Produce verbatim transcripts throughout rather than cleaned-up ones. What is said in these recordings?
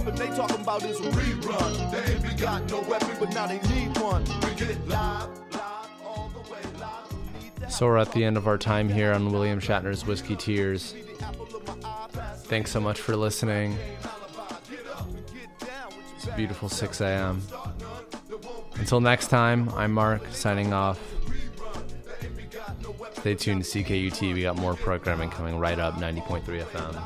nothing they talking about is a rerun. They ain't been got no weapon, but now they need one. We get live, live, all the way live. So we're at the end of our time here on William Shatner's Whiskey Tears. Thanks so much for listening. It's a beautiful six a.m. Until next time, I'm Mark, signing off. Stay tuned to C K U T. We got more programming coming right up, ninety point three F M.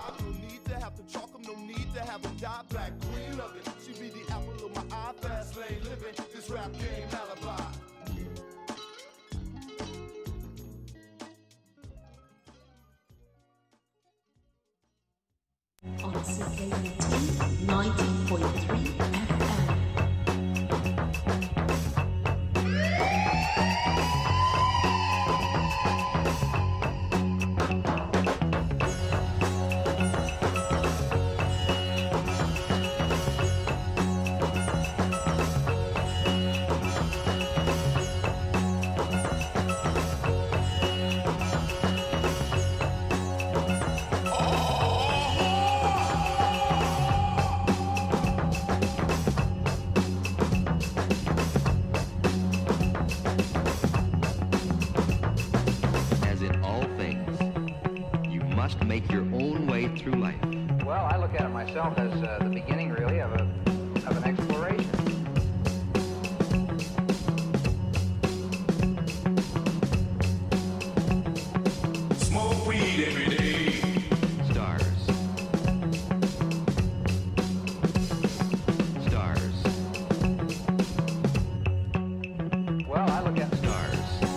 On C K U T ninety point three F M. Make your own way through life. Well, I look at it myself as uh, the beginning, really, of a of an exploration. Smoke weed every day. Stars. Stars. Well, I look at stars.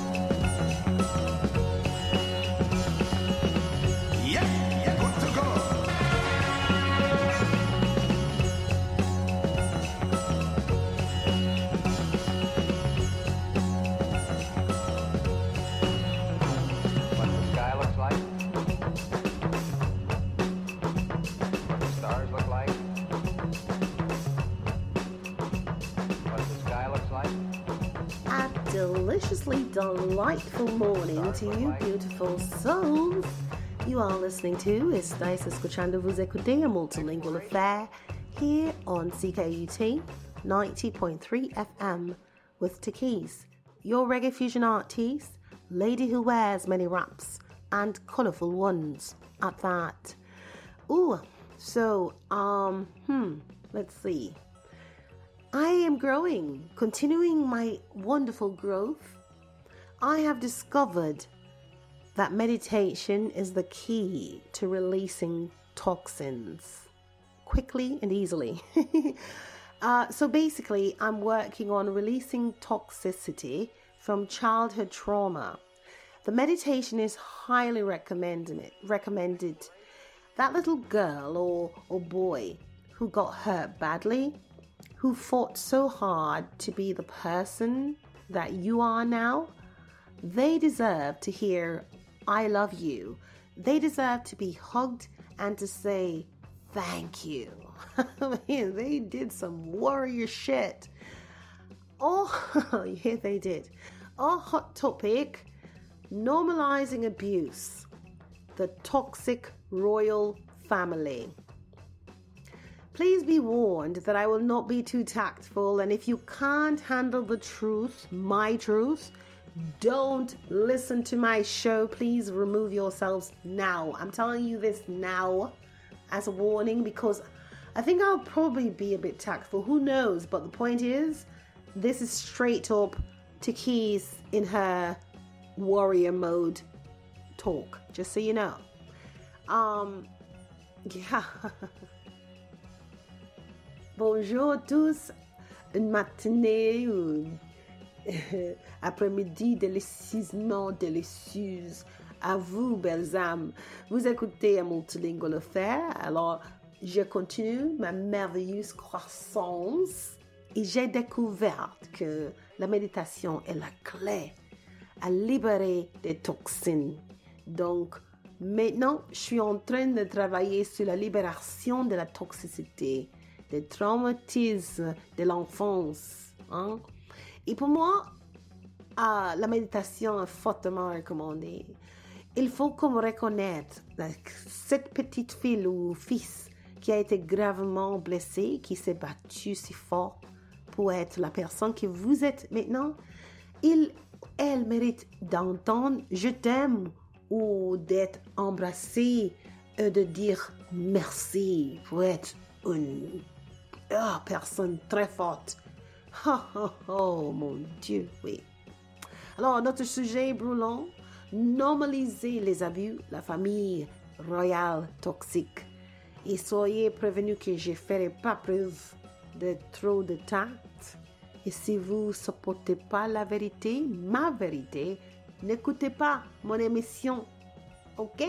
Deliciously delightful morning to you beautiful souls. You are listening to Estáis escuchando, vous écoutez a multilingual affair here on C K U T ninety point three F M with Takis, your reggae fusion artist, lady who wears many wraps and colourful ones at that. Ooh, so um hmm, let's see. I am growing, continuing my wonderful growth. I have discovered that meditation is the key to releasing toxins quickly and easily. uh, so basically, I'm working on releasing toxicity from childhood trauma. The meditation is highly recommended. recommended. That little girl or, or boy who got hurt badly, who fought so hard to be the person that you are now, they deserve to hear, I love you. They deserve to be hugged and to say, thank you. Man, they did some warrior shit. Oh, yeah, they did. Our hot topic, normalizing abuse, the toxic royal family. Please be warned that I will not be too tactful, and if you can't handle the truth, my truth, don't listen to my show. Please remove yourselves now. I'm telling you this now as a warning because I think I'll probably be a bit tactful. Who knows? But the point is, this is straight up Takis in her warrior mode talk, just so you know. Um, yeah. Bonjour à tous, une matinée ou après-midi délicieusement délicieuse à vous, belles âmes. Vous écoutez un multilingual affair, alors je continue ma merveilleuse croissance et j'ai découvert que la méditation est la clé à libérer des toxines. Donc, maintenant, je suis en train de travailler sur la libération de la toxicité, des traumatismes de l'enfance. Hein? Et pour moi, ah, la méditation est fortement recommandée. Il faut comme reconnaître like, cette petite fille ou fils qui a été gravement blessé, qui s'est battu si fort pour être la personne que vous êtes maintenant, il, elle mérite d'entendre « je t'aime » ou d'être embrassé, et de dire merci pour être une oh, personne très forte. Oh, oh, oh, mon Dieu, oui. Alors, notre sujet brûlant, normaliser les abus, la famille royale toxique. Et soyez prévenus que je ne ferai pas preuve de trop de tact. Et si vous ne supportez pas la vérité, ma vérité, n'écoutez pas mon émission. ¿Ok?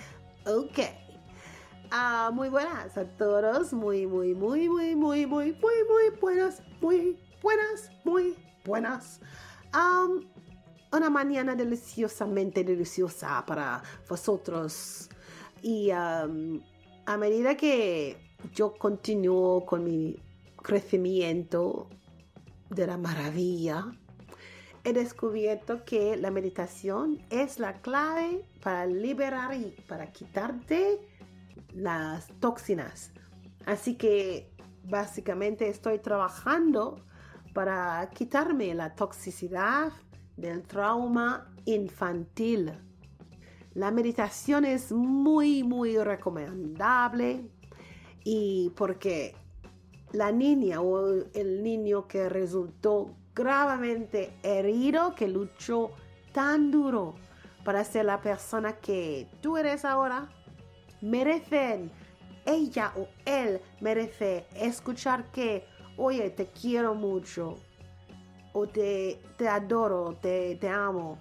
Ok. Ah, muy buenas a todos. Muy, muy, muy, muy, muy, muy, muy, muy buenas. Muy buenas, muy buenas. Um, una mañana deliciosamente deliciosa para vosotros. Y um, a medida que yo continúo con mi crecimiento de la maravilla, he descubierto que la meditación es la clave para liberar y para quitarte las toxinas. Así que básicamente estoy trabajando para quitarme la toxicidad del trauma infantil. La meditación es muy, muy recomendable y porque la niña o el niño que resultó gravemente herido, que luchó tan duro para ser la persona que tú eres ahora, merecen, ella o él merece escuchar que, oye, te quiero mucho, o te, te adoro, te, te amo.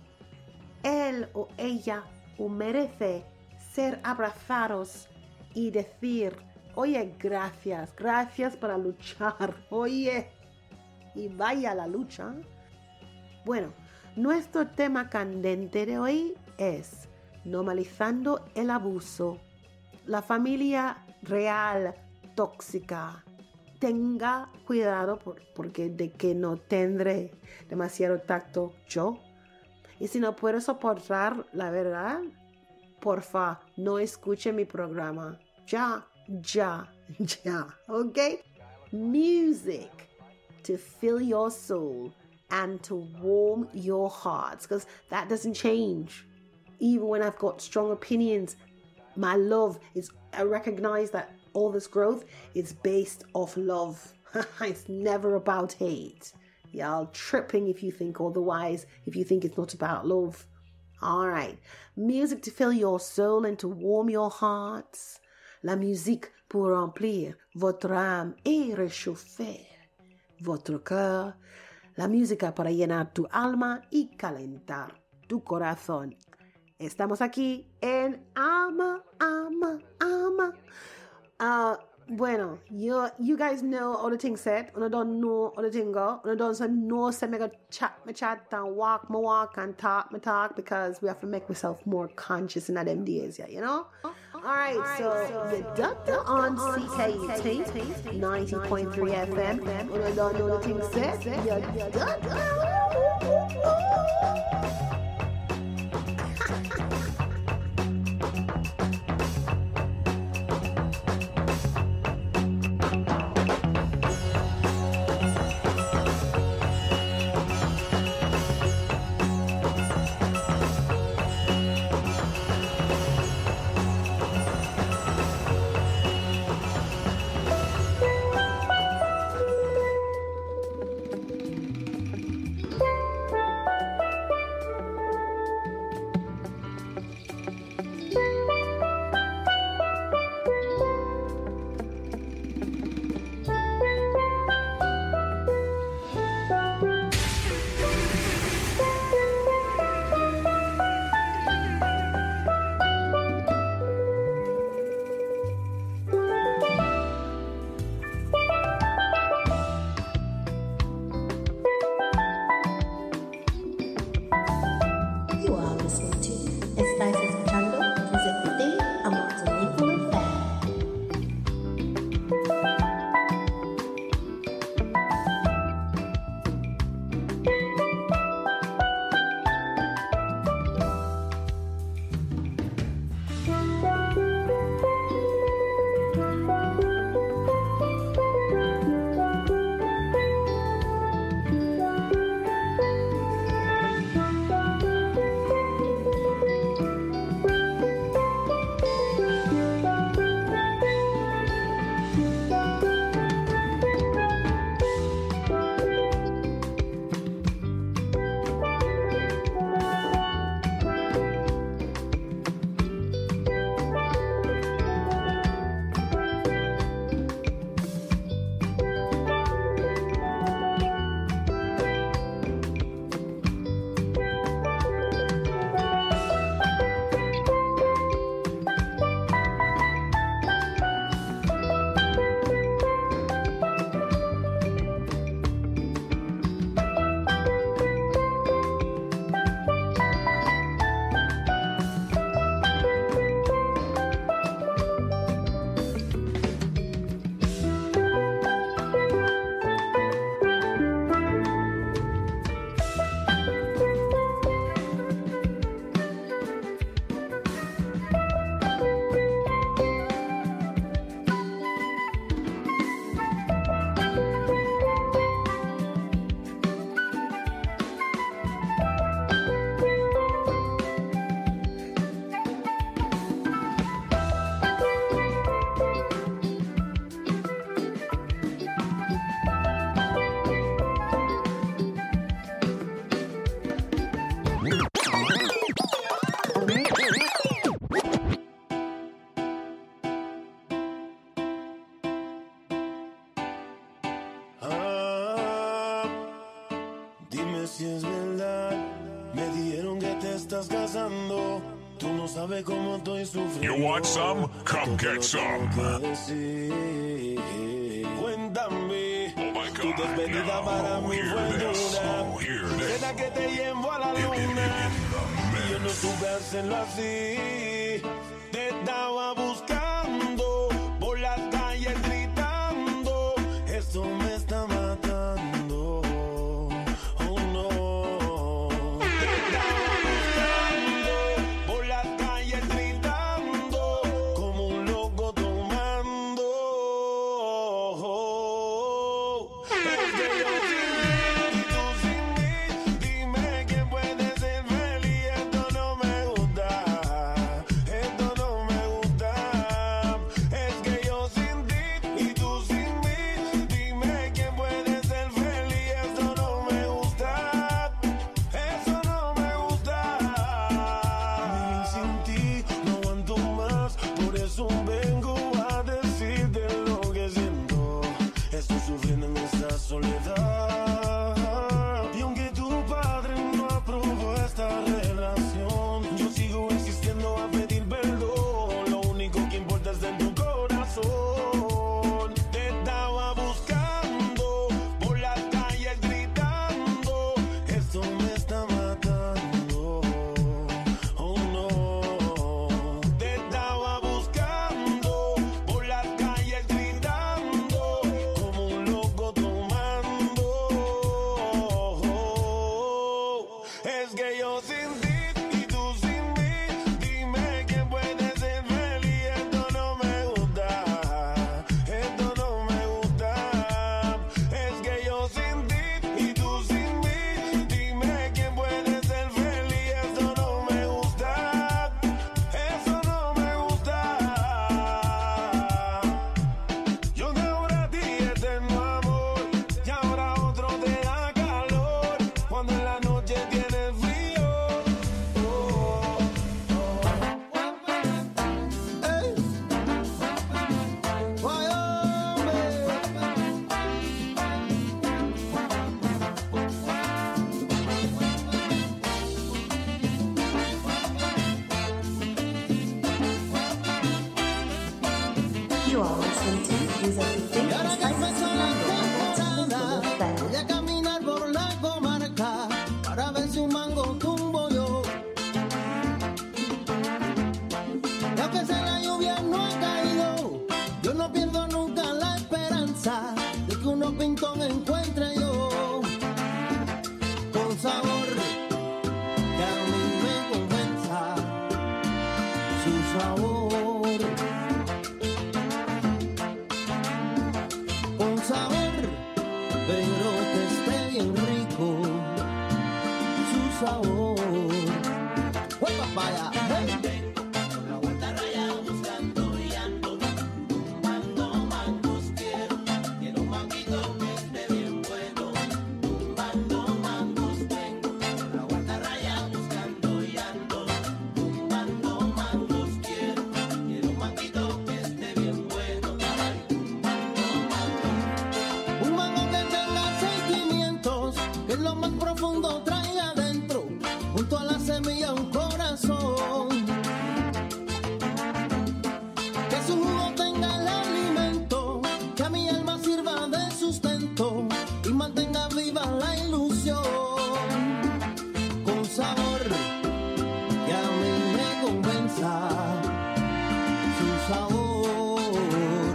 Él o ella o merece ser abrazados y decir, oye, gracias, gracias para luchar, oye, y vaya la lucha. Bueno, nuestro tema candente de hoy es normalizando el abuso, la familia real tóxica. Tenga cuidado por, porque de que no tendré demasiado tacto yo. Y si no puedo soportar la verdad, porfa, no escuche mi programa. Ya, ya, ya, ¿ok? Music to fill your soul and to warm your hearts, because that doesn't change. Even when I've got strong opinions, my love is, I recognize that all this growth is based off love. It's never about hate. Y'all tripping if you think otherwise, if you think it's not about love. All right. Music to fill your soul and to warm your hearts. La musique pour remplir votre âme et réchauffer votre cœur. La música para llenar tu alma y calentar tu corazón. Estamos aquí en Ama, Ama, Ama. Uh, bueno, you, you guys know all the things said. You don't know all the things go. You don't know say me go chat, me chat, and walk, me walk, and talk, me talk, because we have to make myself more conscious in them days, yeah, you know? All right, all right so, so the doctor on C K U T ninety point three F M. You don't know the things said. You don't know. cazando. Tú no sabes cómo estoy sufriendo. You want some? Come get some. Cuéntame. Oh my Tu God. despedida Now, para mí hear fue this. dura. Oh, hear this. Será que te llevo a la In, in, luna. in the Yo no mix. supe hacerlo así. Te estaba buscando por las calles gritando. Esto me está matando. Oh no. Te estaba buscando por las calles gritando como un loco tomando. Es que yo sin ti y tú sin mí. Dime quién puede ser feliz. Esto no me gusta. Esto no me gusta. Es que yo sin ti y tú sin mí. Dime quién puede ser feliz. Esto no me gusta. Eso no me gusta. Ni sin ti no aguanto más. Por eso vengo a decirte lo que siento. Estoy sufriendo en esta soledad. Y aunque tu padre no aprobó esta relación, yo sigo insistiendo a pedir perdón. Lo único que importa es en tu corazón. Te estaba buscando por las calles gritando. Esto me está matando. Oh no. Te estaba buscando por las calles gritando como un loco tomando. Es que yo sin ti y tú sin mí. Dime quién puede ser feliz. Esto no me gusta. Esto no me gusta. Es que yo sin ti y tú sin mí. Dime quién puede ser feliz. Esto no me gusta. Eso no me gusta. Yo de ahora a ti eterno amor. Y ahora otro te da calor. Cuando en la noche tienes frío. Oh, oh. Ey. Guay, hombre. You are listening to Music Y ahora que empezó la temporada, voy Affair. a caminar por la comarca para ver si un mango tumbo yo. Y aunque sea la lluvia no ha caído, yo no pierdo nunca la esperanza de que unos pintón encuentre yo. Con sabor que a mí me convenza, su sabor. Con sabor, pero que esté bien rico, su sabor. ¡Huepa, vaya! ¡Hey! La vuelta raya buscando y ando, tumbando mangos quiero, quiero un manguito que esté bien bueno, tumbando mangos tengo. La vuelta raya buscando y ando, tumbando mangos quiero, quiero un manguito que esté bien bueno. Un mango que tenga sentimientos, que en lo más profundo traiga adentro, junto a la semilla un corazón. Que su jugo tenga el alimento, que a mi alma sirva de sustento y mantenga viva la ilusión. Con sabor que a mí me convenza, su sabor.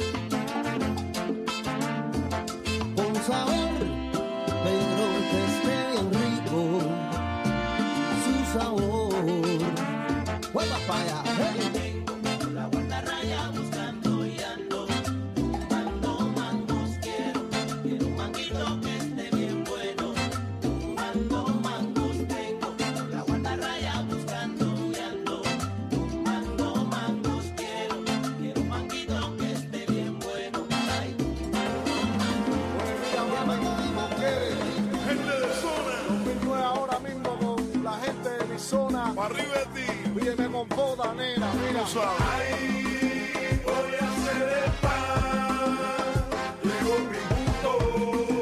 Con sabor, pero que esté bien rico, su sabor. ¡Hueva para allá! ¡Hey! La vuelta raya buscando y ando, tumbando mangos quiero, quiero un manguito que esté bien bueno, tumbando mangos tengo. La vuelta raya buscando y ando, tumbando mangos quiero, quiero un manguito que esté bien bueno. Ay. Gente de zona, dos mil nueve ahora mismo con la gente de mi zona. Arriba de ti, pídeme con boda, nena, mira. Ay, voy a hacer el pan. Llegó mi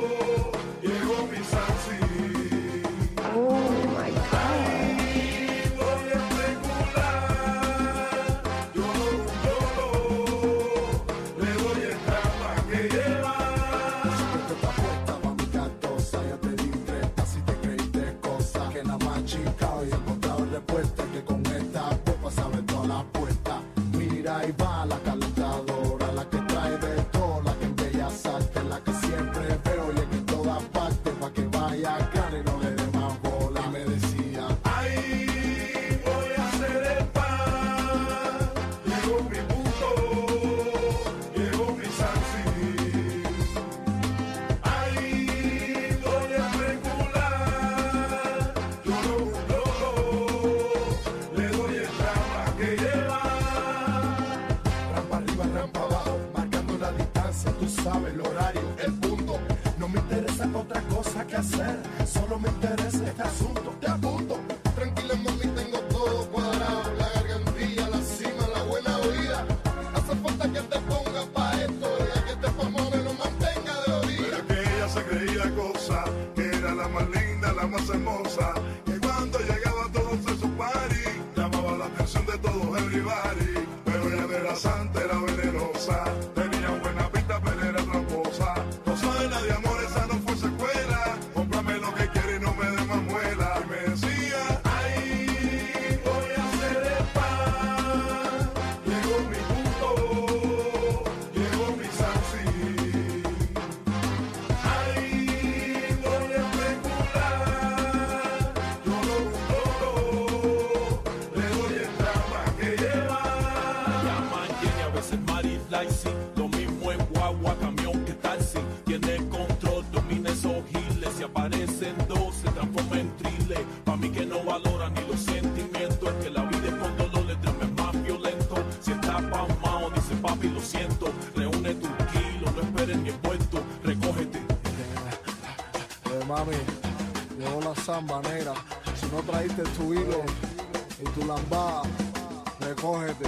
punto, llegó mi salsi. Oh my God. casa, tú sabes el horario, el punto. No me interesa otra cosa que hacer, solo me interesa este asunto. Te apunto, tranquila mami, tengo todo cuadrado. La gargantilla, la cima, la buena vida. Hace falta que te ponga pa' esto, ya que te ponga me lo mantenga de oída. Pero que ella se creía cosa, que era la más linda, la más hermosa. Que cuando llegaba a todos esos party, llamaba la atención de todos everybody. Pero ella no era santa, era venenosa. Tenía buena pinta, pero era tramposa. No soy la de amor, esa no fue secuela. Cómprame lo que quiere y no me dé más muela. Y me decía, ay, voy a hacer el pan. Llegó mi punto, llegó mi salsi. Ay, voy a especular. Yo lo busco, le doy el trama que lleva. Llaman Jenny, a veces Mari Lacy. Lo mismo en guagua, camión que taxi. Tiene control, domina esos giles. Si aparecen dos, se transforma en thriller. Pa' mí que no valora ni los sentimientos. Es que la vida es con dolor, el drama es más violento. Si está pasmado, dice papi, lo siento. Reúne tu kilo, no esperes ni envuelto. Recógete. Eh, mami, llegó la samba negra. Si no traíste tu hilo y tu lambada, recógete.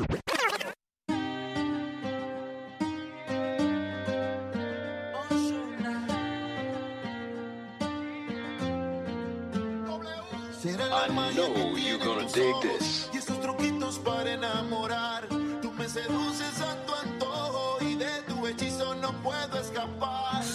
I know you're gonna dig this. Y esos truquitos para enamorar. Tú me seduces a tu antojo y de tu hechizo no puedo escapar.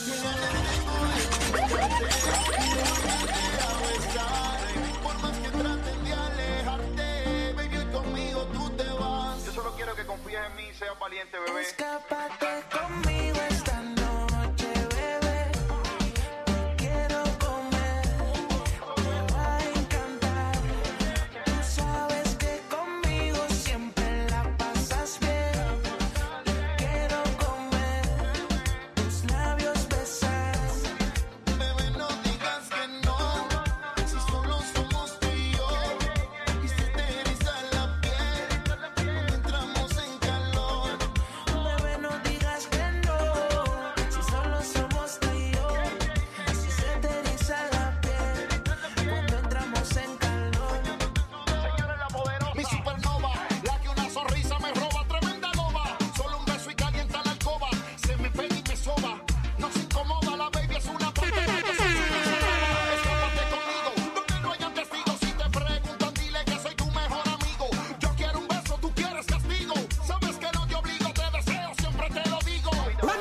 Por más que traten de alejarte, baby, hoy conmigo tú te vas. Yo solo quiero que confíes en mí y seas valiente, bebé. Escápate conmigo esta noche, bebé. Te quiero comer, te va a encantar. Tú sabes que conmigo siempre la pasas bien. Te quiero comer, tus labios besar. Bebé, no digas que no, si solo somos tú y yo. Y se te eriza la piel cuando entramos en calor. Bebé, no digas que no, si solo somos tú y yo. Si se te eriza la piel cuando entramos en calor. Señores, la poderosa. Mi supernova, la que una sonrisa me roba, tremenda loba. Solo un beso y calienta la alcoba. Se me pega y me soba. No se incomoda, la baby es una parte de la Escápate conmigo, donde no hayan testigos. Si te preguntan, dile que soy tu mejor amigo. Yo quiero un beso, tú quieres castigo. Sabes que no te obligo, te deseo, siempre te lo digo.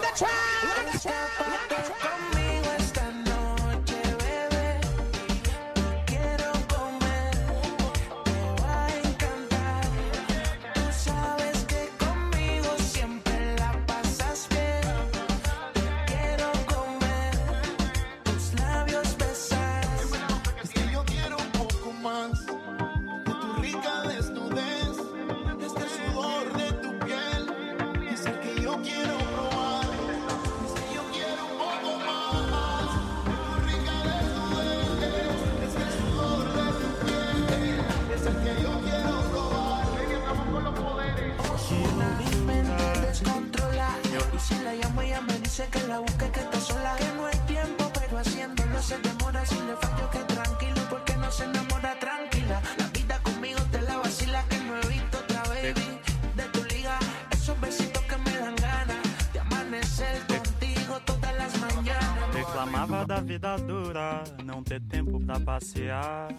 Escápate conmigo esta noche, bebé. Te quiero comer, te va a encantar. Tú sabes que conmigo siempre la pasas bien. Te quiero comer, tus labios besar. Es que yo quiero un poco más de tu rica desnudez, este sudor de tu piel. Es el que yo quiero probar. Es que yo quiero un poco más de tu rica desnudez, este sudor de tu piel. Es el que yo quiero probar. Estamos con los poderes. Mi mente descontrola. Y si la llamo ella me dice que la busque, que está sola. Que no hay tiempo, pero haciéndolo se demora. Si le fallo que tranquilo, porque no se enamora tranquila. La vida conmigo te la vacila, que no he visto otra baby de tu liga. Esos besitos que me dan ganas de amanecer contigo todas las mañanas. Reclamava da vida dura, não ter tempo pra passear.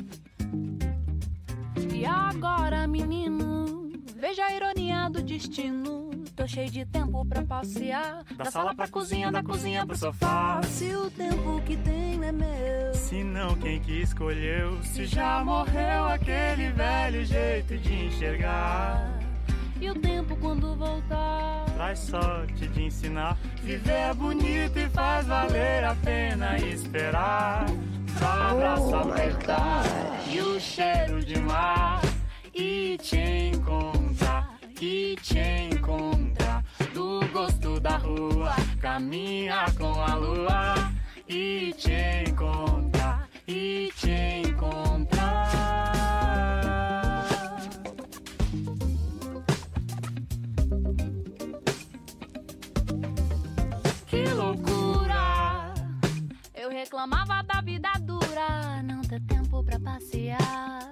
E agora, menino, veja a ironia do destino. Tô cheio de tempo pra passear. Da, sala pra cozinha, da cozinha pro sofá. Se o tempo que tenho é meu, Se não, quem que escolheu? Se já morreu aquele velho jeito de enxergar. e o tempo quando voltar traz sorte de ensinar. Viver é bonito e faz valer a pena esperar. Só abraço apertar e o cheiro de mar. E te encontrar, e te encontrar. Do gosto da rua, caminhar com a lua. E te encontrar, e te encontrar. reclamava da vida dura, não ter tempo pra passear.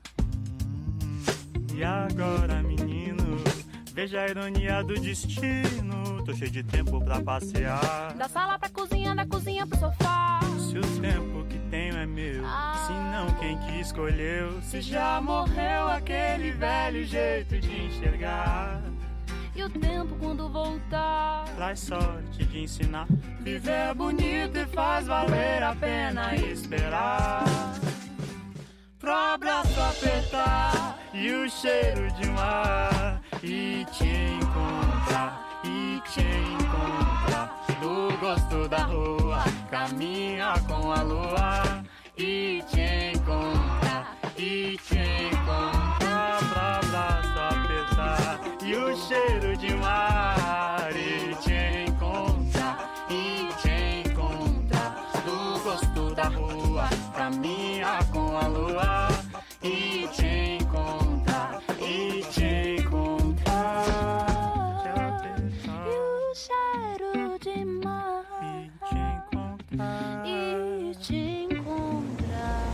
E agora, menino, veja a ironia do destino. Tô cheio de tempo pra passear. Da sala pra cozinha, da cozinha pro sofá. Se o tempo que tenho é meu, Ah. se não quem que escolheu. Se já morreu aquele velho jeito de enxergar. E o tempo quando voltar Traz sorte de ensinar. Viver é bonito e faz valer a pena esperar. Pro abraço apertar e o cheiro de mar. E te encontrar, e te encontrar. Do gosto da rua, caminha com a lua. E te encontrar, e te encontrar. Pro abraço apertar e o cheiro de mar. E te encontrar, e te encontrar. Do gosto da rua, caminha com a lua. E te encontrar, e te encontrar. e o cheiro de mar. E te encontrar. E te encontrar.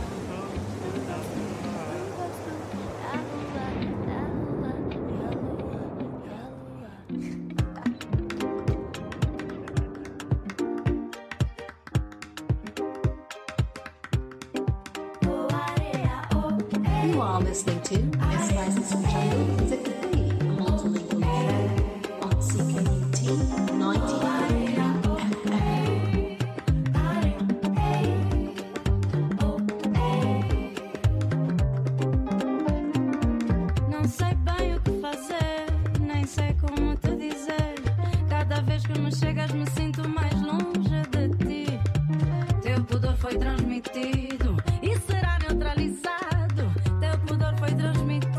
You are listening to Estás escuchando Música T, multilingual affair on C K U T ninety point three Não sei bem o que fazer, nem sei como te dizer. Cada vez que me chegas me sinto mais longe de ti. Teu pudor foi transmitido e será neutralizado. Teu pudor foi transmitido.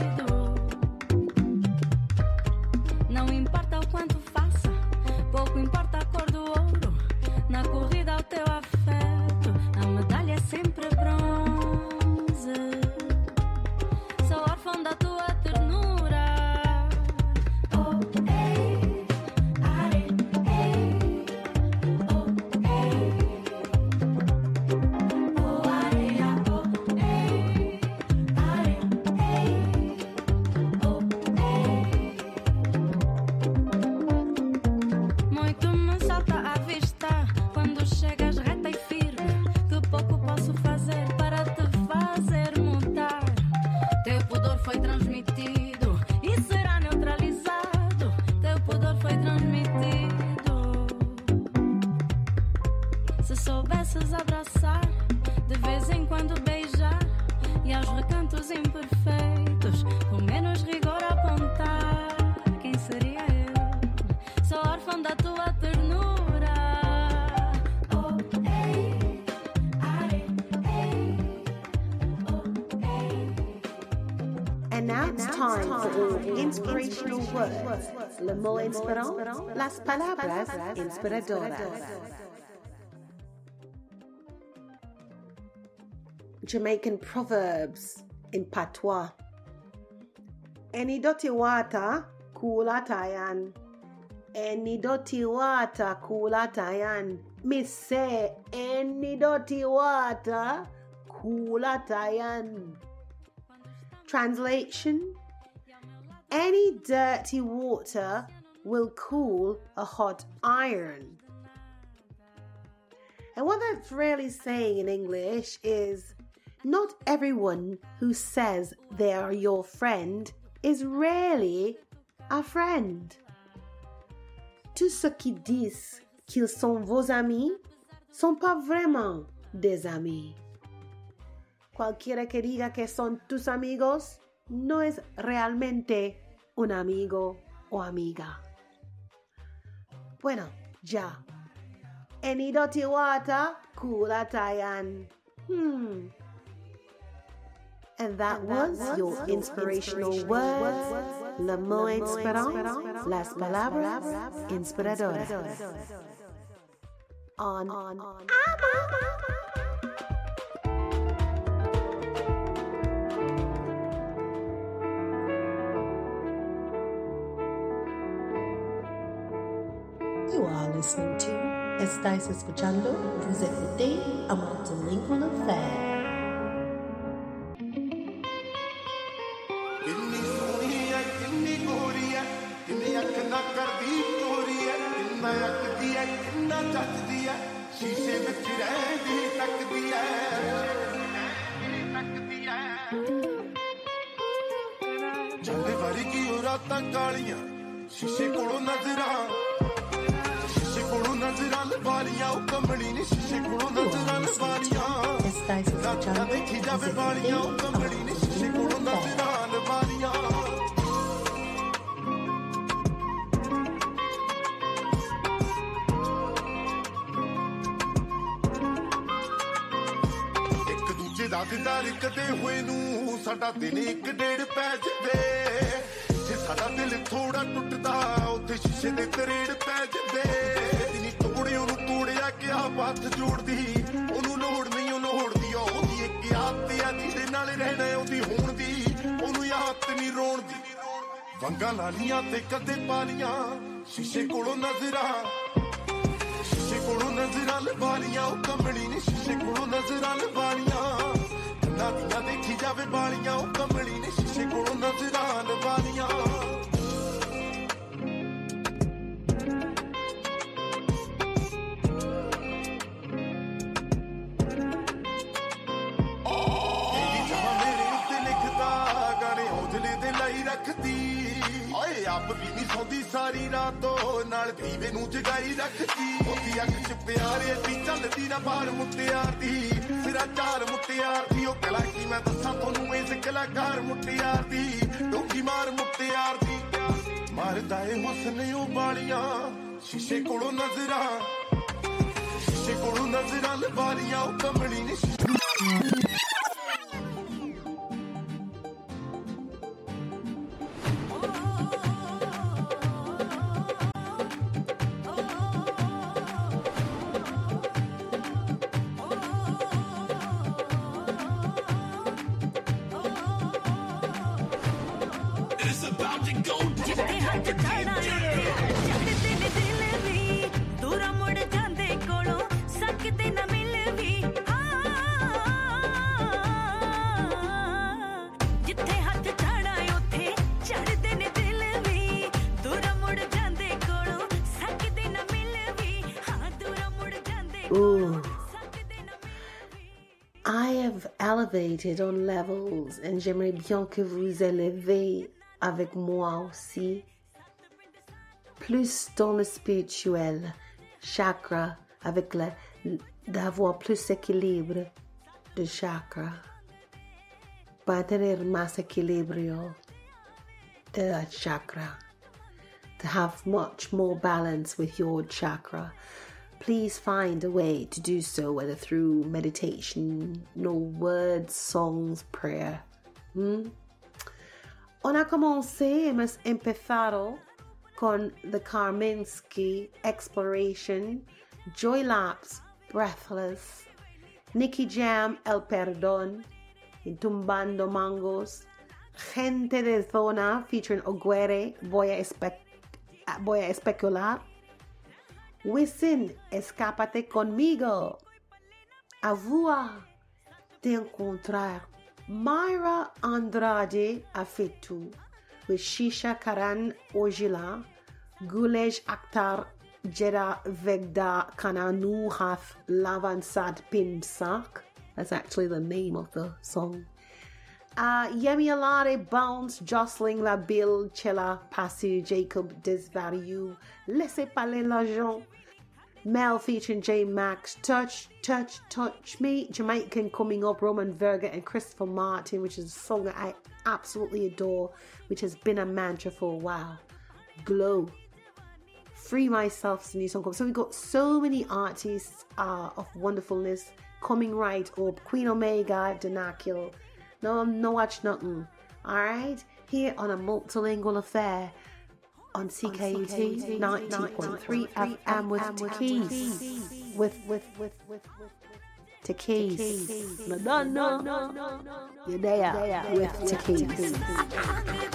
Não importa o quanto faça, pouco importa a cor do ouro. Na corrida ao teu afeto, a medalha é sempre bronze. Sou órfão da tua ternura. Oh, ei, are, ei. Oh, ei. Oh, areia, oh, ei. Are, ei. Oh, ei. Muito me salta à vista quando chegas reta e firme. Que pouco posso fazer para te fazer mudar. Teu pudor foi transmitido e será neutralizado. Teu pudor foi transmitido. Se soubesses abraçar, de vez em quando beijar, e aos recantos imperfeitos, com menos rigor apontar, quem seria eu? Sou órfão da tua ternura. Oh, ei, are, ei. Oh, ei. And now it's time for all inspirational words. Le mot inspirant, las palabras inspiradoras. Jamaican proverbs in patois. Eni doti wata kula tayan. Eni doti wata kula tayan. Me say eni doti wata kula tayan. Translation: any dirty water will cool a hot iron. And what that's really saying in English is, not everyone who says they are your friend is really a friend. Tous ceux qui disent qu'ils sont vos amis sont pas vraiment des amis. Cualquiera que diga que son tus amigos no es realmente un amigo o amiga. Bueno, ya. Eni doti wata kula tayan. Hmm. And that was your inspirational words. Le mot inspirant, las palabras inspiradoras. On, on, on. You are listening to Estáis escuchando, vous écoutez a Multilingual Affair. ਕਿੰਨੀ ਸੋਹਣੀ ਐ ਕਿੰਨੀ ਗੋਰੀ ਐ ਕਿੰਨੀ ਅੱਖ ਨਾ ਕਰਦੀ ਤੋਰੀ ਐ ਕਿੰਨਾ ਅੱਖਦੀ ਐ ਕਿੰਨਾ ਚੱਟਦੀ ਐ ਸ਼ੀਸ਼ੇ ਵਿੱਚ ਰਹਿੰਦੀ ਤੱਕਦੀ ਐ ਤੱਕਦੀ ਐ ਜਾਂਦੇ ਵਾਰੀ ਕੀ ਉਹ ਰਾਤਾਂ ਕਾਲੀਆਂ ਸ਼ੀਸ਼ੇ ਕੋਲੋਂ ਨਜ਼ਰਾਂ ਸ਼ੀਸ਼ੇ ਕੋਲੋਂ ਨਜ਼ਰਾਂ ਲਵਾਰੀਆਂ ਉਹ ਕੰਬਣੀ ਨੇ ਸ਼ੀਸ਼ੇ ਕੋਲੋਂ ਨਜ਼ਰਾਂ ਲਵਾਰੀਆਂ ਨਾ ਦੇਖੀ ਜਾਵੇ ਵਾਲੀਆਂ ਉਹ ਕੰਬਣੀ ਨੇ ਸ਼ੀਸ਼ੇ ਕੋਲੋਂ ਨਜ਼ਰਾਂ ਲਵਾਰੀਆਂ ਇੱਕ ਦੂਜੇ ਦਾ ਦਿਦਾਰ ਕਦੇ ਹੋਏ ਨੂੰ ਸਾਡਾ ਦਿਨ ਇੱਕ ਡੇਢ ਪੈ ਜਵੇ ਜੇ ਸਾਡਾ ਦਿਲ ਥੋੜਾ ਟੁੱਟਦਾ ਉੱਥੇ ਸ਼ੀਸ਼ੇ ਦੇ ਤਰੇੜ ਪੈ ਜਵੇ ਦਿਨੀ ਤੋੜੇ ਉਹਨੂੰ ਤੋੜਿਆ ਕਿ ਆਪ ਹੱਥ ਜੋੜਦੀ ਉਹਨੂੰ ਲੋੜ ਨਹੀਂ ਉਹ ਲੋੜਦੀ ਉਹਦੀ ਇੱਕ ਆਦਤ ਆ ਜਿਹਦੇ ਨਾਲ ਰਹਿਣਾ ਉਹਦੀ ਹੋਣ ਦੀ ਉਹਨੂੰ ਆਦਤ ਨਹੀਂ ਰੋਣ ਦੀ ਵੰਗਾਂ ਲਾਲੀਆਂ ਤੇ ਕਦੇ ਪਾਲੀਆਂ ਸ਼ੀਸ਼ੇ ਕੋਲੋਂ ਨਜ਼ਰਾਂ ਸ਼ੀਸ਼ੇ ਕੋਲੋਂ ਨਜ਼ਰਾਂ ਲਵਾਲੀਆਂ ਉਹ ਕੰਬਣੀ ਨੇ ਸ਼ੀਸ਼ੇ ਕੋਲੋਂ ਨਜ਼ਰਾਂ ਲਵਾਲੀਆਂ ਨਾ ਦੀਆਂ ਦੇਖੀ ਜਾਵੇ ਬਾਲੀਆਂ ਉਹ ਕੰਬਣੀ ਨੇ ਸ਼ੀਸ਼ੇ ਕੋਲੋਂ ਨਜ਼ਰਾਂ ਲਵਾਲੀਆਂ ਓਏ ਆਪ ਵੀ ਨਹੀਂ ਸੌਂਦੀ ਸਾਰੀ ਰਾਤੋਂ ਨਾਲ ਦੀਵੇ ਨੂੰ ਜਗਾਈ ਰੱਖਦੀ ਉਹਦੀ ਅੱਖ ਚ ਪਿਆਰੇ ਦੀ ਚੱਲਦੀ ਨਾ ਬਾਹਰ ਮੁੱਟਿਆਰ ਦੀ ਸਿਰਾ ਚਾਰ ਮੁੱਟਿਆਰ ਦੀ ਉਹ ਕਲਾ ਕੀ ਮੈਂ ਦੱਸਾਂ ਤੁਹਾਨੂੰ ਇਸ ਕਲਾਕਾਰ ਮੁੱਟਿਆਰ ਦੀ ਡੋਗੀ ਮਾਰ ਮੁੱਟਿਆਰ ਦੀ ਮਾਰਦਾ ਏ ਹੁਸਨ ਉਹ ਬਾਲੀਆਂ ਸ਼ੀਸ਼ੇ ਕੋਲੋਂ ਨਜ਼ਰਾਂ ਸ਼ੀਸ਼ੇ ਕੋਲੋਂ ਨਜ਼ਰਾਂ ਲਵਾਲੀਆਂ ਉਹ ਕੰਬਣੀ ਨੇ Ooh. I have elevated on levels and j'aimerais bien que vous élevez avec moi aussi. Plus dans le spirituel, chakra, avec la, d'avoir plus d'équilibre de chakra. Para tener más equilibrio de la chakra. To have much more balance with your chakra. Please find a way to do so, whether through meditation, no words, songs, prayer. ¿Mm? On a commencé, hemos empezado con the Karminsky Exploration, Joy Lapse, Breathless, Nicky Jam, El Perdón, Tumbando Mangos, Gente de Zona featuring Oguere, Voy a, espe- voy a Especular, Wisin, Escápate Conmigo, Avoir de Encontrar, Myra Andrade Afetu, with Shisha Karan Ojila, Gulej Akhtar Jeda Vegda Kananu Haf Lavansad Pimsak. That's actually the name of the song. Uh, Yemi Alade, Bounce, Jocelyn Labille, Chela, Passu, Jacob Desvarieux, Laissez Parler l'Argent, Mel featuring J Max, Touch, Touch, Touch Me, Jamaican Coming Up, Roman Verga and Christopher Martin, which is a song that I absolutely adore, which has been a mantra for a while. Glow. Free Myself is a new song. So we've got so many artists uh, of wonderfulness coming right up. Queen Omega, Danakil. No, no watch nothing. Alright? Here on a multilingual affair on C K U T ninety point three F M with Takis. With, with, with, with, with, Takis. Madonna. You're there with Takis.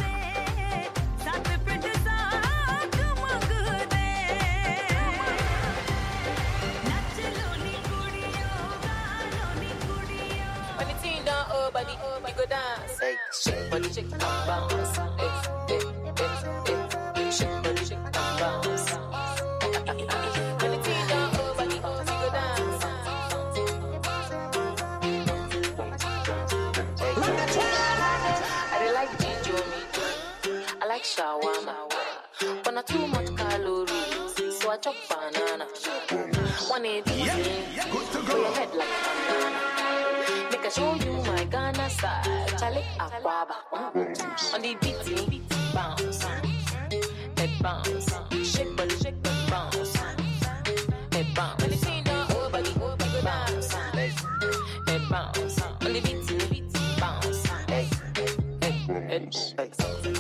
body, shake and bounce. Eh, eh, eh, eh. Shake body, shake and bounce. When it's in your whole body, you go dance. I dey like ginger me. I like shawarma. But not too much calories, so I chop banana. One eighty, yeah, go your head like banana. Make I show you my Ghana style. Chale Aquaba. On the beat, bounce, head bounce, shake body, shake body, bounce, head bounce. When you see the whole body, whole body bounce, head bounce. On the beat, bounce, head, head, head, head.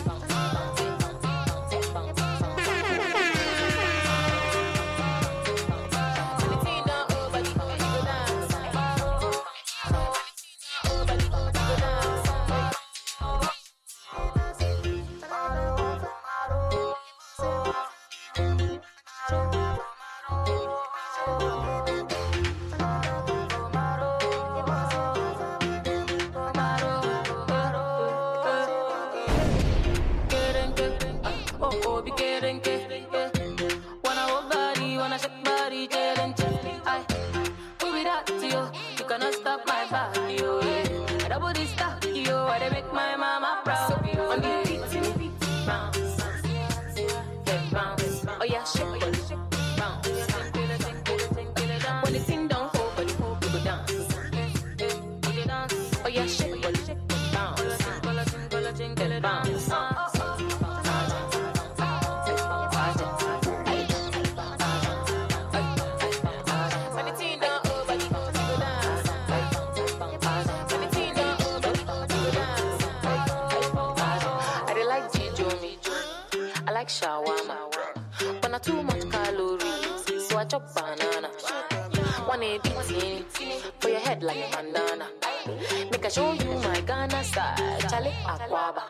Shawarma, but not too much calories, so I chop banana. One eighty for your head like a bandana. Make I show you my Ghana style. Chale Aquaba.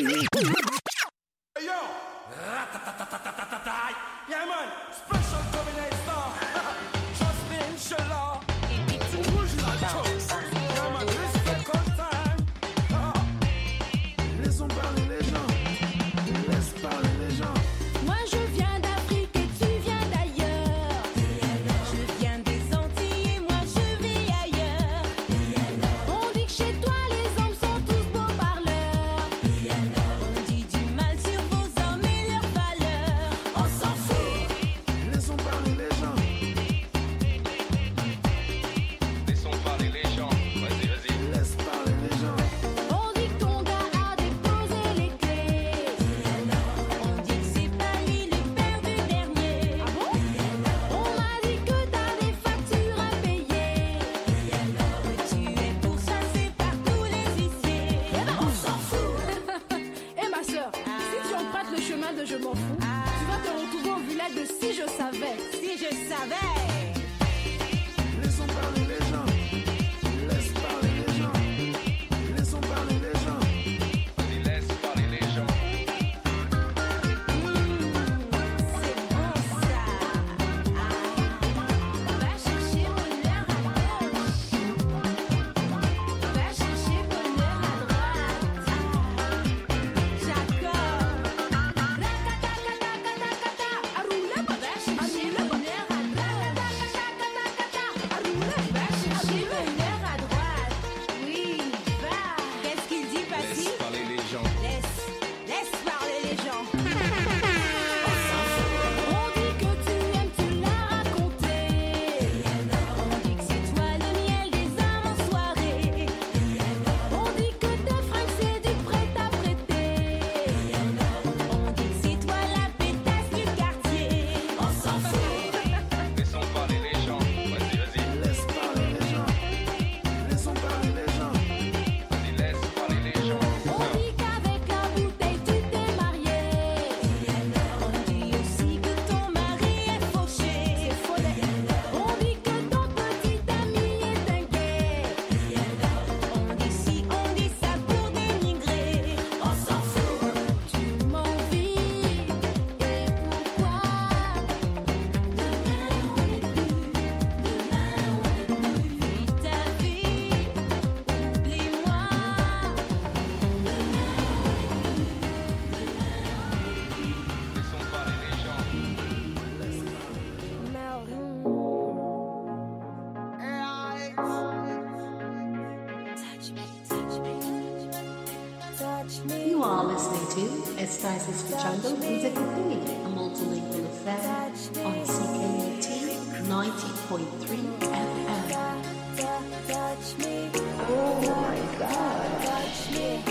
Yo, yeah man, special dominate star. Trust me, inshallah. Original choice. Yeah man, respect on time. Laissons parler les gens. Laisse parler les gens. Moi je viens d'Afrique et tu viens d'ailleurs. Je viens des Antilles et moi je vis ailleurs. On dit que chez toi les hommes sont tous beaux parleurs. On dit du mal sur vos hommes et leurs valeurs. On s'en fout. Laissons parler les gens. Laissons parler les gens. Vas-y, vas-y. Laisse parler les gens. On dit que ton gars a déposé les clés. On dit que c'est pas lui le père du dernier. Ah bon? On m'a dit que t'as des factures à payer. Que tu es pourchassé par tous les huissiers. Eh ben on s'en fout. Eh ma soeur, si tu empruntes le chemin de je m'en fous, tu vas te retrouver au village de si je savais. Si je savais. Laissons parler les gens. Laisse parler les gens. Laissons parler les gens. Vas-y, laisse parler les gens. C'est bon ça. Va chercher bonheur à gauche. Va chercher bonheur à droite. Jacob. Racata, cata, cata, cata. Arroula, va chercher bonheur à droite. to Estás escuchando Vous écoutez a multilingual affair on C K U T ninety point three F M. Touch me. Oh my God. Touch me.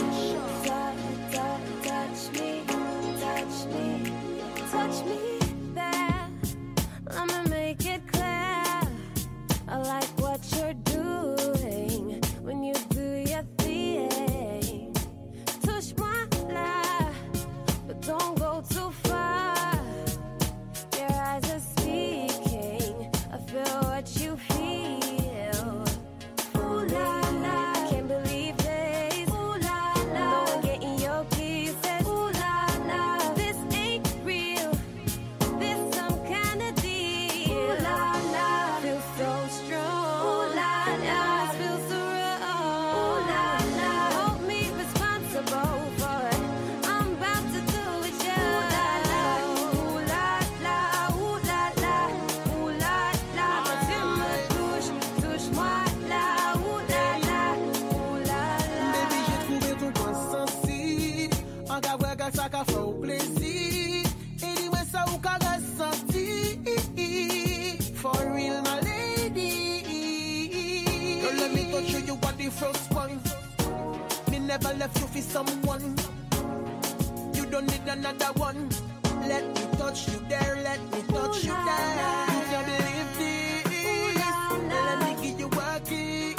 Touch me. Touch me. Touch me there. Let me make it clear. I like what you're doing when you do your thing. Touch my life, but don't go too far. Your eyes are speaking. I feel what you feel. Ooh la la, I can't believe this. Ooh la la, no one getting your pieces. Ooh la la, this ain't real. This some kind of deal. Ooh la la, feel so strong. Ooh la la, feel so real. Ooh la la, hold me responsible for it. I'm about to do it, yeah. Ooh la la, ooh la la, ooh la la, ooh la la. Quand tu me touches, touche-moi là. Ooh la la, ooh la la. Baby, j'ai trouvé ton point sensible. En cas vrai que ça qu'a fait au plaisir. Et dis-moi ça ou qu'a ressenti. For real, my lady. Girl, let me touch you, you are the first one. Me never left you for someone. You don't need another one. Let me touch you there, let me touch you there. You can't believe this. Let me give you a kiss.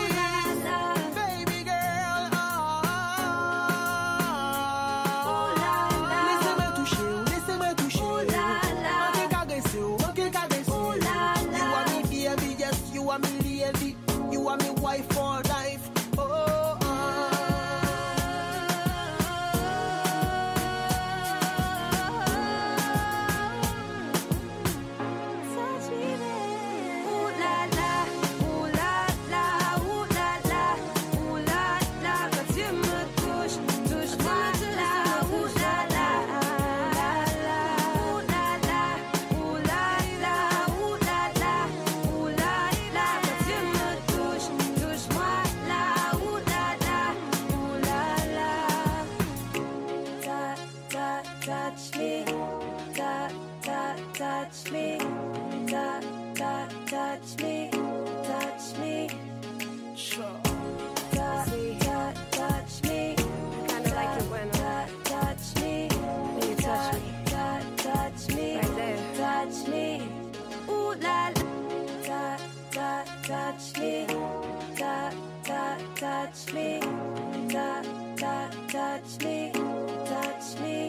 Baby girl, laissez-moi toucher, laissez-moi toucher. Manquez caresser, manquez caresser. You are me baby, yes, you are me lady. You are me wife for life. Oh, oh. Touch me there. Ooh la la, ooh la la, ooh la la, ooh la la. Quand tu me touches, touche-moi là. Ooh la la, ooh la la, ooh la la, ooh la la, ooh la la. Quand tu me touches, touche-moi là. Ooh la la, ooh la la. Touch, touch, touch me. Touch, touch, touch me. Touch, touch, touch me. Touch me. Touch, touch, touch me. Kinda like it when I touch me. When you touch me. Touch, touch me. Right there. Touch me. Ooh la la. Touch, touch, touch me. Touch, touch, touch me. Touch, touch, touch me. Touch me.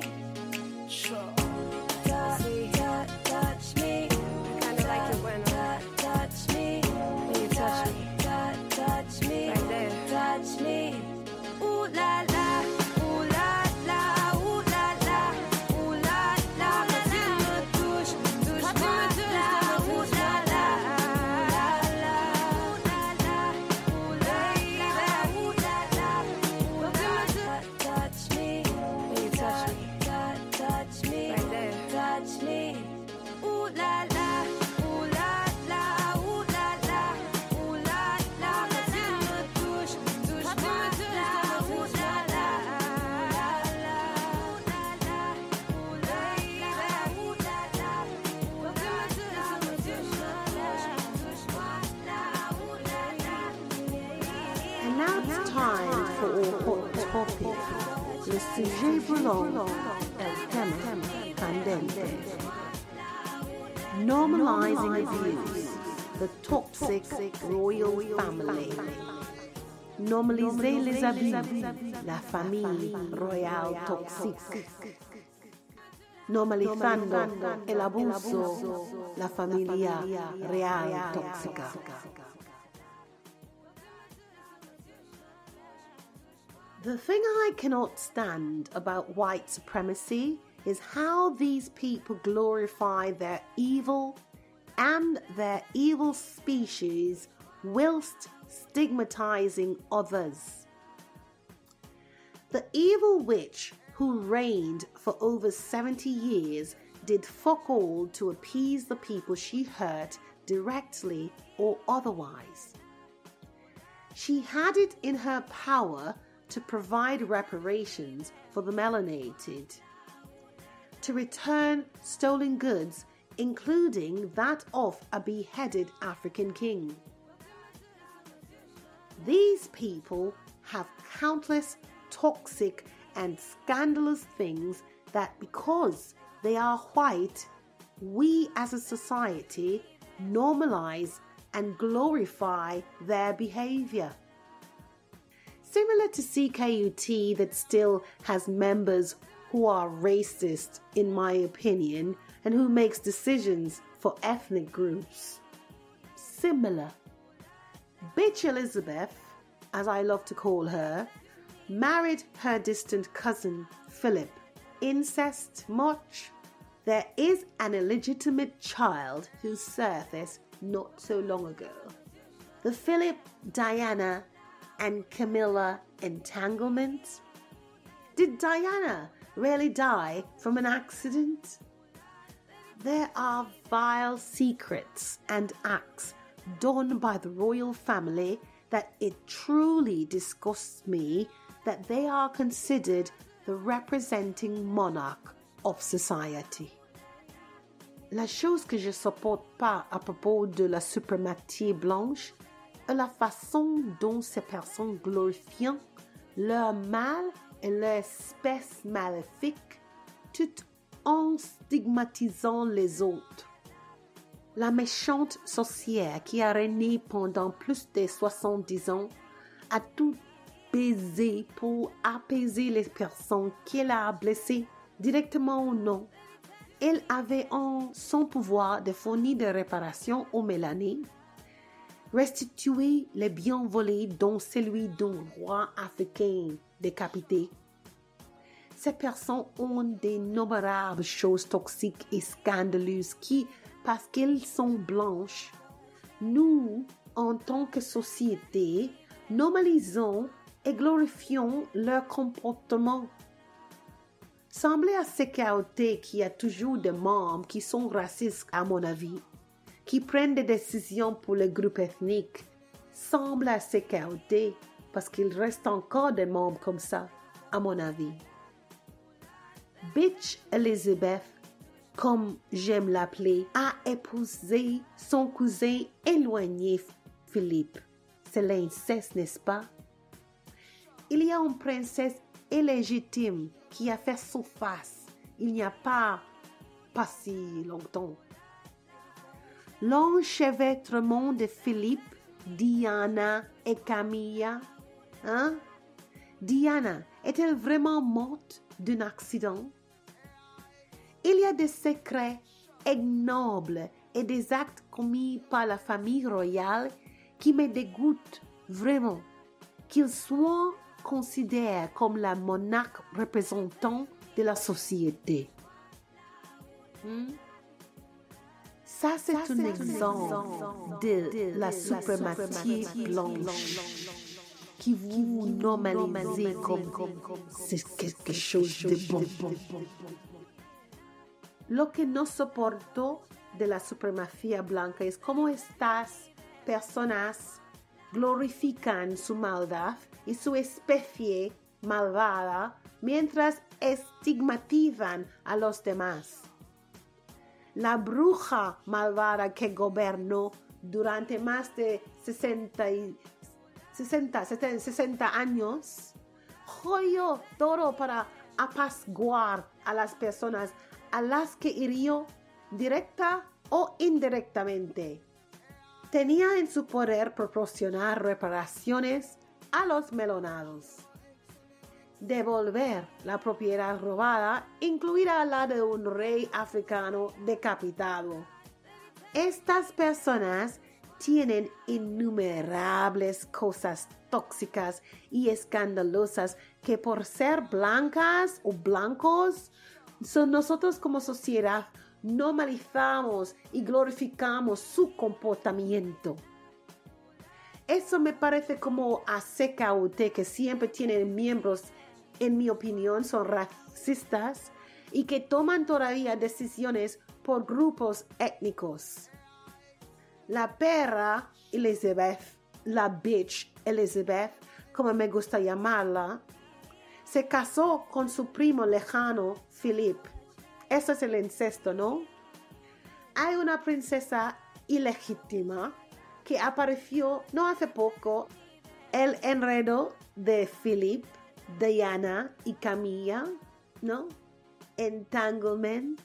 Touch, touch, touch me. Kinda like it when I touch me. When you touch me. Touch, touch me. Right there. Touch me. Ooh la la. Ooh la la. Ooh la la. Ooh la la. Quand tu me touches, touche-moi là. Ooh la la. Ooh la la. Ooh la la. Ooh la la. Quand tu me touches, touch me. When you touch me. Touch, touch me. Right there. Touch me. Ooh la la. Ooh la la. Ooh la la. Ooh la la. Quand tu me touches, touche-moi là. Ooh la la. Ooh la la. Ooh la la. Ooh la la. Quand tu me touches, touche-moi là. Touche-moi là. Ooh la la. And now it's time for our hot topic. Le sujet brûlant, el tema candente. Normalizing abuse, the toxic royal family. Normaliser les abus, la famille royale toxique. Normalizando el abuso, la familia real tóxica. The thing I cannot stand about white supremacy is how these people glorify their evil and their evil species whilst stigmatizing others. The evil witch who reigned for over seventy years did fuck all to appease the people she hurt directly or otherwise. She had it in her power to provide reparations for the melanated, to return stolen goods, including that of a beheaded African king. These people have countless toxic and scandalous things that, because they are white, we as a society normalize and glorify their behavior. Similar to C K U T, that still has members who are racist, in my opinion, and who makes decisions for ethnic groups. Similar. Bitch Elizabeth, as I love to call her, married her distant cousin, Philip. Incest much? There is an illegitimate child who surfaced not so long ago. The Philip, Diana, and Camilla entanglement? Did Diana really die from an accident? There are vile secrets and acts done by the royal family that it truly disgusts me that they are considered the representing monarch of society. La chose que je supporte pas à propos de la suprématie blanche est la façon dont ces personnes glorifient leur mal et leur espèce maléfique tout en stigmatisant les autres. La méchante sorcière qui a régné pendant plus de soixante-dix ans a tout baisé pour apaiser les personnes qu'elle a blessées, directement ou non. Elle avait en son pouvoir de fournir des réparations aux Mélanés, restituer les biens volés, dont celui d'un roi africain décapité. Ces personnes ont d'innombrables choses toxiques et scandaleuses qui, parce qu'elles sont blanches, nous, en tant que société, normalisons et glorifions leur comportement. Semblez à C K U T qu'il y a toujours des membres qui sont racistes, à mon avis, qui prennent des décisions pour les groupes ethniques. Semble à C K U T parce qu'il reste encore des membres comme ça, à mon avis. Bitch Elizabeth, comme j'aime l'appeler, a épousé son cousin éloigné Philippe. C'est l'inceste, n'est-ce pas? Il y a une princesse illégitime qui a fait surface il n'y a pas, pas si longtemps. L'enchevêtrement de Philippe, Diana et Camilla, hein? Diana est-elle vraiment morte d'un accident? Il y a des secrets ignobles et des actes commis par la famille royale qui me dégoûtent vraiment, qu'ils soient considérés comme la monarque représentant de la société. Hmm? Ça, c'est Ça, un c'est exemple de, de la suprématie blanche qui vous normalisez comme, comme, comme c'est quelque chose de bon. Lo que no soporto de la supremacía blanca es cómo estas personas glorifican su maldad y su especie malvada mientras estigmatizan a los demás. La bruja malvada que gobernó durante más de sesenta, sesenta, setenta, sesenta años jodió todo para apaciguar a las personas a las que hirió directa o indirectamente. Tenía en su poder proporcionar reparaciones a los melonados, devolver la propiedad robada, incluida la de un rey africano decapitado. Estas personas tienen innumerables cosas tóxicas y escandalosas que, por ser blancas o blancos, son nosotros como sociedad normalizamos y glorificamos su comportamiento. Eso me parece como a C K U T, que siempre tienen miembros, en mi opinión, son racistas y que toman todavía decisiones por grupos étnicos. La perra Elizabeth, la bitch Elizabeth, como me gusta llamarla, se casó con su primo lejano, Philip. Eso es el incesto, ¿no? Hay una princesa ilegítima que apareció no hace poco, el enredo de Philip, Diana y Camilla, ¿no? Entanglement.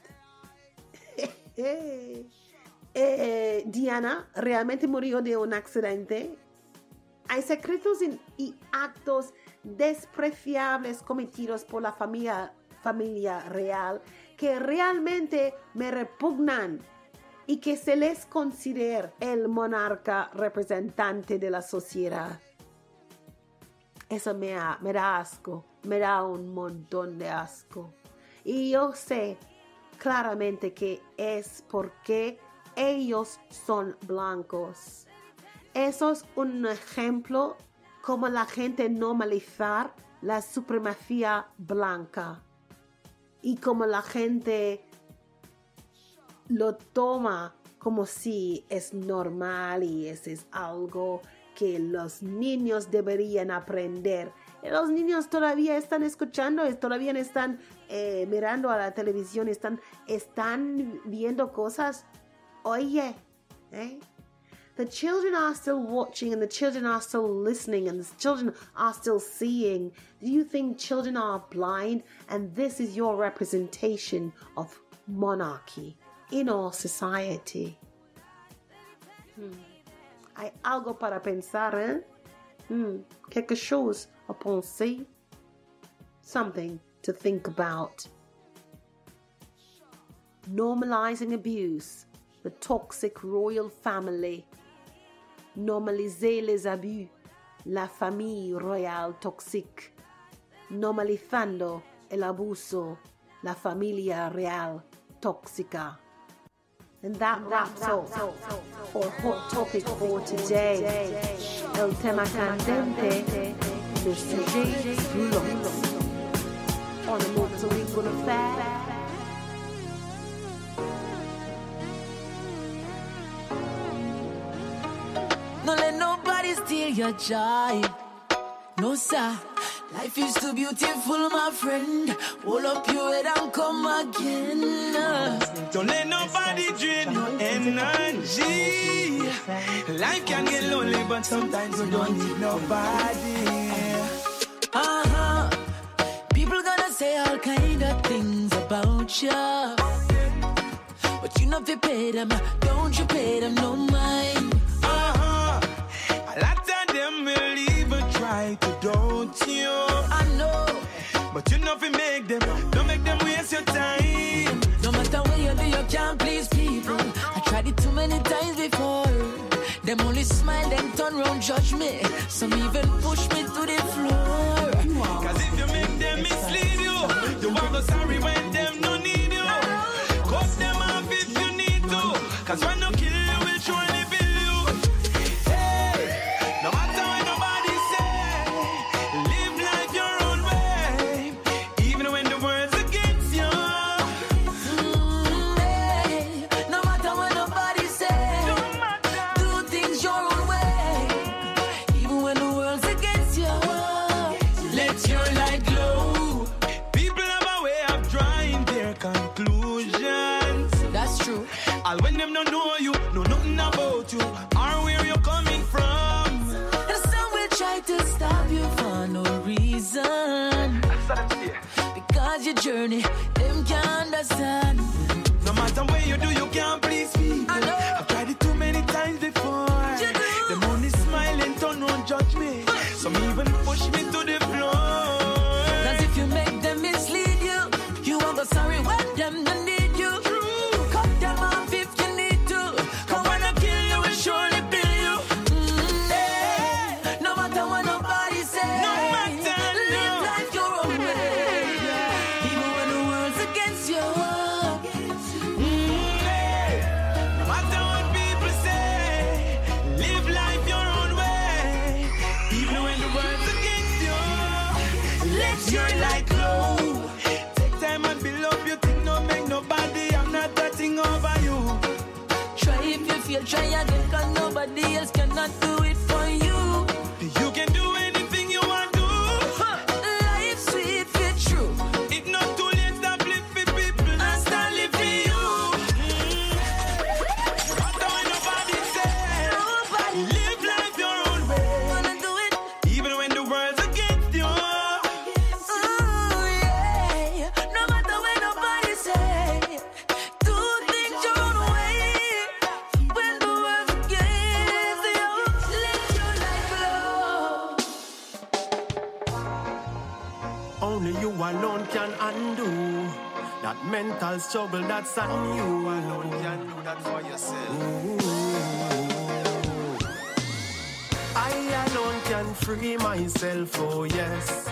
eh, Diana realmente murió de un accidente. Hay secretos y actos despreciables cometidos por la familia, familia real que realmente me repugnan y que se les considera el monarca representante de la sociedad. Eso me, ha, me da asco, me da un montón de asco. Y yo sé claramente que es porque ellos son blancos. Eso es un ejemplo como la gente normalizar la supremacía blanca y como la gente lo toma como si es normal y eso es algo que los niños deberían aprender. Y los niños todavía están escuchando, todavía están eh, mirando a la televisión, están, están viendo cosas. Oye, ¿eh? The children are still watching and the children are still listening and the children are still seeing. Do you think children are blind? And this is your representation of monarchy in our society. Hmm. Hay algo para pensar, ¿eh? Hmm. Quelque chose à penser. Something to think about. Normalizing abuse. The toxic royal family. Normaliser les abus. La famille royale toxique. Normalizando el abuso. La familia real tóxica. And that wraps up our hot topic for today. El tema candente, le sujet brûlant. On a multilingual affair. Don't let nobody steal your joy. No, sir. Life is too beautiful, my friend. Hold up your head and come again. Don't let nobody drain your energy. Life can get lonely, but sometimes you don't need nobody. Uh-huh. People gonna say all kind of things about you, but you know if you pay them, don't you pay them no mind. Uh-huh. A lot of them will even try to doubt you. I know, but you know if you make them, don't make them waste your time. No matter what you do, you can't please people. I tried it too many times before. Them only smile, then turn round, judge me. Some even push me to the floor. Cause if you make them mislead you, you won't go sorry when them no need you. Cut them off if you need to. Cause when you kill you, will surely bill you. Hey, no matter what nobody say, live life your own way. Even when the world's against you. Mm, hey, no matter what nobody say, do things your own way. Even when the world's against you, let your light glow. People have a way of drawing their conclusions. That's true. All when them don't know you, know nothing about you, or where you're coming from. And some will try to stop you for no reason. Because your journey, them can't understand. No matter what you do, you can't please people. I know. I've tried it too many times before. You do. Them only smile and turn around judge me. Some even push me to the floor. Cause if you make them mislead you, you won't go sorry when them don't need you. Cut them off if you need to. Cause when I kill you, will surely bill you. Mm, hey, no matter what nobody say, No matter, live no. life your own way. Even when the world's against you. Mm, hey. alone can undo that mental struggle that's on you. You alone can do that for yourself. Ooh. I alone can free myself, oh yes.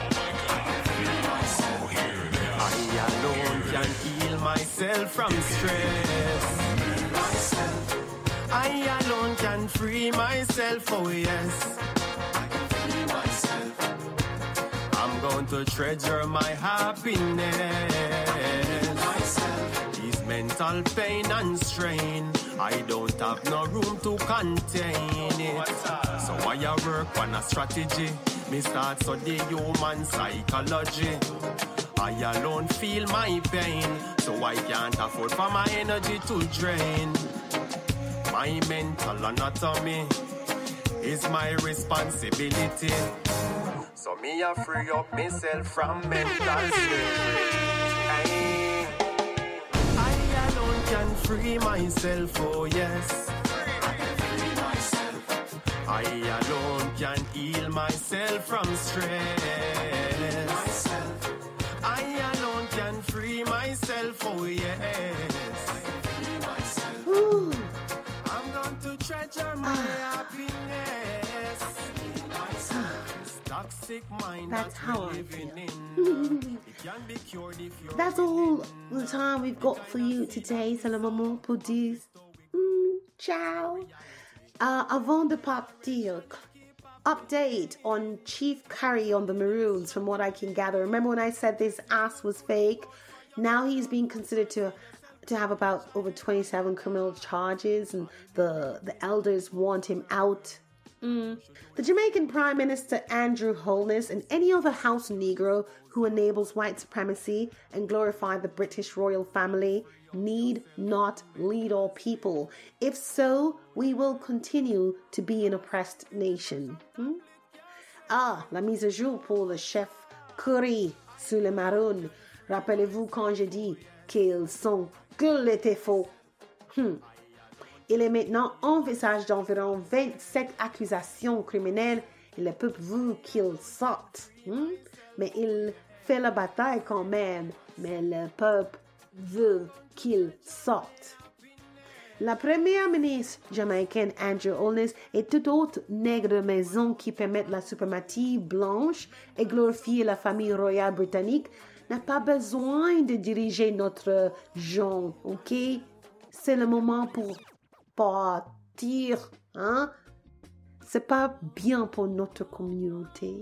I alone can heal myself from stress. I alone can free myself, oh yes. I'm going to treasure my happiness. These mental pain and strain, I don't have no room to contain it. So I work on a strategy. Me start study human psychology. I alone feel my pain, so I can't afford for my energy to drain. My mental anatomy is my responsibility. So me a free up myself from mental slavery. I alone can free myself, oh yes. I alone can heal myself from stress. I alone can free myself, oh yes. Ooh. I'm going to treasure my happiness. Toxic mind. That's how I feel. That's all the time we've got for you today. C'est le moment pour dire mm, ciao. Uh, avant de partir, update on Chief Curry on the Maroons, from what I can gather. Remember when I said this ass was fake? Now he's being considered to to have about over twenty-seven criminal charges, and the, the elders want him out. Mm. The Jamaican Prime Minister Andrew Holness and any other house Negro who enables white supremacy and glorify the British royal family need not lead all people. If so, we will continue to be an oppressed nation. Hmm? Ah, la mise à jour pour le chef Curry sur les Maroons. Rappelez-vous quand j'ai dit qu'ils sont qu'ils étaient faux. Hmm. Il est maintenant en visage d'environ vingt-sept accusations criminelles et le peuple veut qu'il sorte. Hmm? Mais il fait la bataille quand même. Mais le peuple veut qu'il sorte. La première ministre jamaïcaine Andrew Holness et toute autre nègre de maison qui permettent la suprématie blanche et glorifier la famille royale britannique n'a pas besoin de diriger notre genre, ok? C'est le moment pour partir, hein? C'est pas bien pour notre communauté.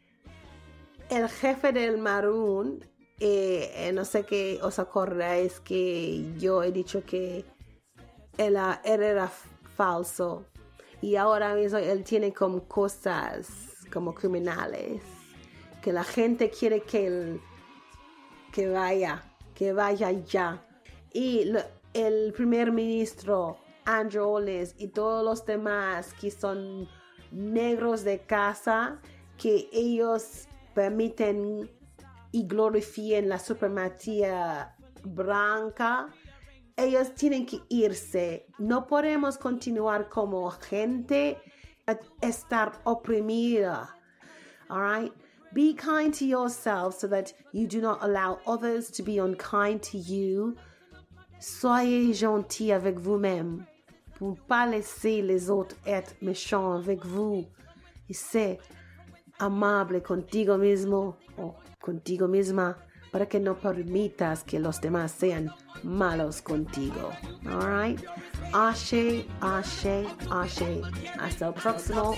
El jefe del Maroon, eh, eh, no sé qué os acordáis que yo he dicho que él, él era falso y ahora mismo él tiene como cosas como criminales que la gente quiere que él que vaya, que vaya ya. Y lo, el primer ministro Andrew Holness y todos los demás que son negros de casa, que ellos permiten y glorifiquen la supremacía blanca, ellos tienen que irse. No podemos continuar como gente a estar oprimida. All right? Be kind to yourself so that you do not allow others to be unkind to you. Soyez gentil avec vous-même pour ne pas laisser les autres être méchants avec vous. Y sé amable contigo mismo o contigo misma para que no permitas que los demás sean malos contigo. All right? Ashe, ashe, ashe. Hasta el próximo.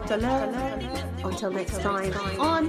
Until next time on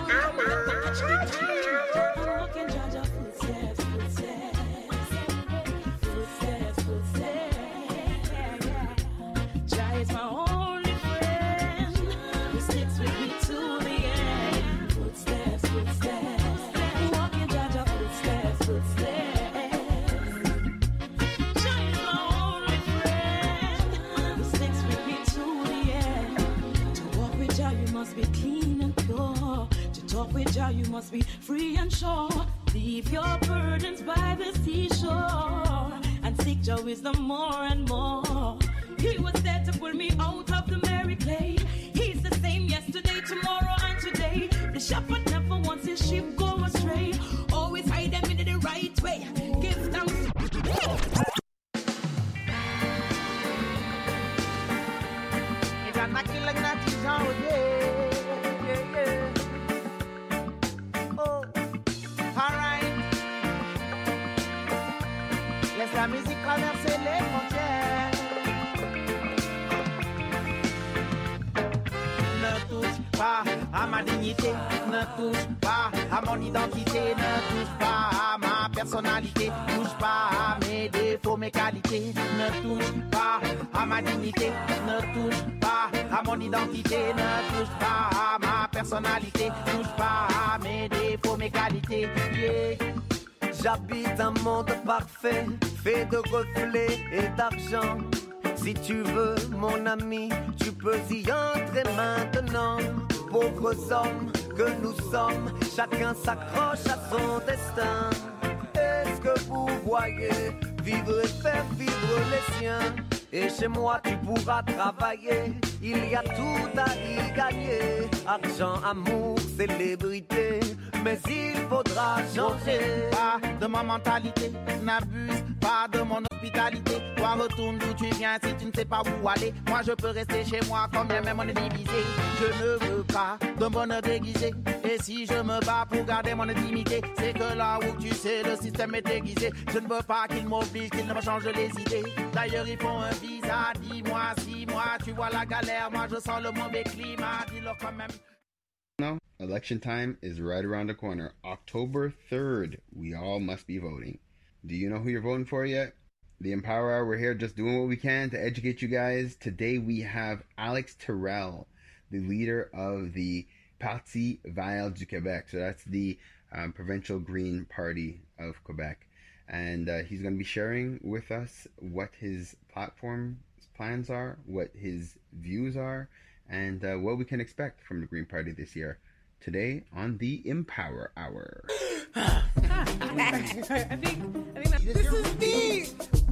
Jah is my only friend who sticks with me to the end. Footsteps, footsteps, walking Jah Jah footsteps, footsteps. Jah is my only friend who sticks with me to the end. To walk with Jah you must be clean and pure. To talk with Jah you must be free and sure. Leave your burdens by the seashore and seek Jah wisdom more and more. He was there to pull me out of the merry clay. He's the same yesterday, tomorrow, and today. The shepherd never wants his sheep go astray. y'en a qui l'ont natigeant, oh yeah, yeah, yeah. Oh, alright. Laisse la musique traverser les frontières. Ne touche pas à ma dignité, ne touche pas à mon identité, ne touche pas à ma personnalité, touche pas à mes défauts, mes qualités, ne touche pas à ma dignité, ne touche pas à mon identité, ne touche pas à ma personnalité, touche pas à mes défauts, mes qualités. Yeah. J'habite un monde parfait, fait de reflets et d'argent. Si tu veux, mon ami, tu peux y entrer maintenant. Pauvres hommes que nous sommes, chacun s'accroche à son destin. Est-ce que vous voyez vivre et faire vivre les siens? Et chez moi tu pourras travailler, il y a tout à y gagner. Argent, amour, célébrité, mais il faudra changer. Pas de ma mentalité, n'abuse pas de mon hospitalité. Toi retourne d'où tu viens si tu ne sais pas où aller. Moi je peux rester chez moi quand bien même on est divisé. Je ne veux pas de bonheur déguisé. Et si je me bats pour garder mon intimité, c'est que là où tu sais le système est déguisé. Je ne veux pas qu'il m'oblige, qu'il ne me change les idées. D'ailleurs ils font un visa, dis-moi si moi tu vois la galère. Moi je sens le mauvais climat, dis-leur quand même. No, election time is right around the corner. October third, we all must be voting. Do you know who you're voting for yet? The Empower Hour, we're here just doing what we can to educate you guys. Today we have Alex Terrell, the leader of the Parti Vert du Québec. So that's the um, Provincial Green Party of Quebec. And uh, he's going to be sharing with us what his platform plans are, what his views are, and uh, what we can expect from the Green Party this year. Today on the Empower Hour. I think, I think that, this is me.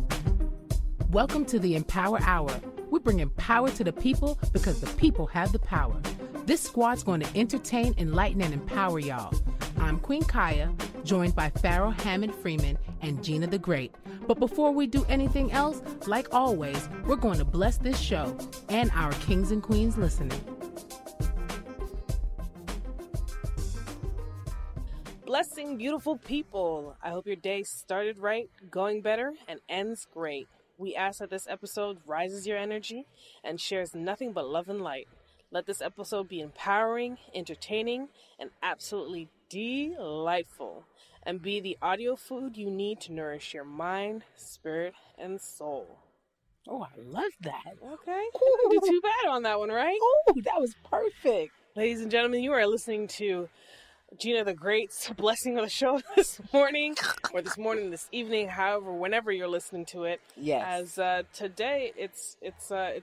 Welcome to the Empower Hour. We're bringing power to the people because the people have the power. This squad's going to entertain, enlighten, and empower y'all. I'm Queen Kaya, joined by Pharaoh Hammond Freeman and Gina the Great. But before we do anything else, like always, we're going to bless this show and our kings and queens listening. Blessing, beautiful people. I hope your day started right, going better, and ends great. We ask that this episode rises your energy and shares nothing but love and light. Let this episode be empowering, entertaining, and absolutely delightful. And be the audio food you need to nourish your mind, spirit, and soul. Oh, I love that. Okay. I didn't do too bad on that one, right? Oh, that was perfect. Ladies and gentlemen, you are listening to Gina the Great's blessing of the show this morning, or this morning, this evening, however, whenever you're listening to it. Yes. As uh, today, it's it's uh,